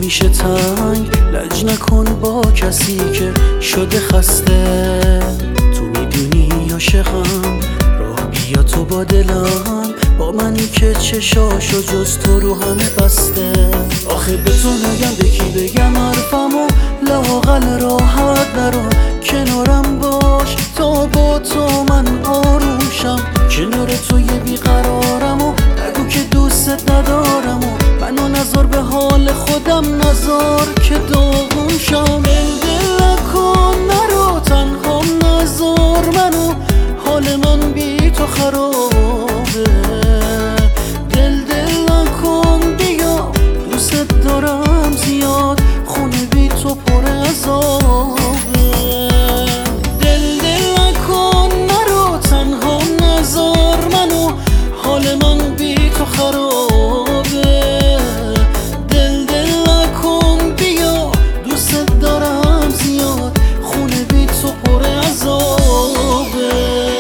میشه تنگ، لج نکن با کسی که شده خسته. تو میدونی عاشقم، راه بیا تو با دلم، با منی که چشاشو جز تو رو همه بسته. آخه به تو نگم به کی بگم حرفمو، لااقل راحت نرو، کنارم باش تا با تو من آروم شم. کنار تو یه بیقرارم و نگو که دوست ندارم و منو نذار به حال خودم، نذار که داغون شم. دل نکن نرو تنها، نذار منو، حال من بی تو خرابه. دل نکن بیا، دوست دارم زیاد، خونه بی تو پر عذابه. دل نکن نرو تنها، نذار منو، حال من بی تو خرابه. دل نکن بیا، دوست دارم زیاد، خونه بی تو پر عذابه.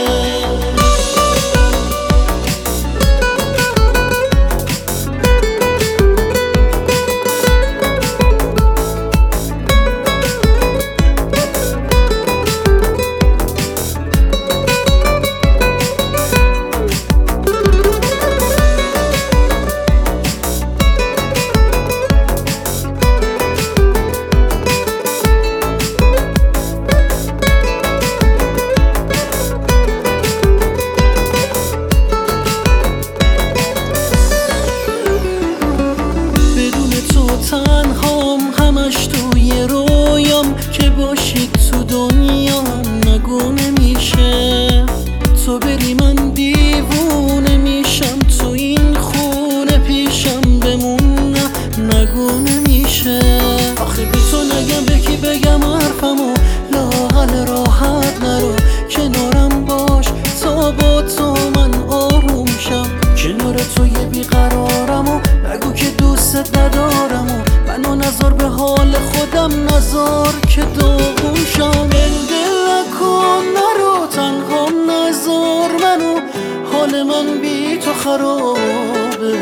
تنهام همش توی رویام، که باشی تو دنیا نگو نمیشه. تو بری من دیوونه میشم، تو این خونه پیشم بمون، نگو نمیشه. آخه بی تو نگم به کی بگم حرفمو، لااقل راحت نرو، کنارم باش تا با تو من آروم شم. کنار تو یه بیقرارم و نگو که دوست ندارم و منو نذار به حال خودم، نذار که داغون شم. دل نکن نرو تنها، نذار منو، حال من بی تو خرابه.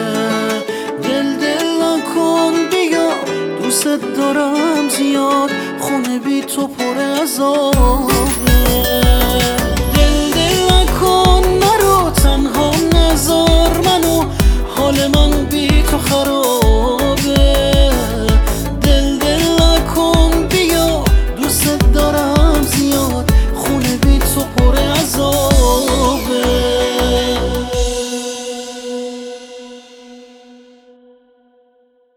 دل نکن بیا، دوست دارم زیاد، خونه بی تو پر عذابه.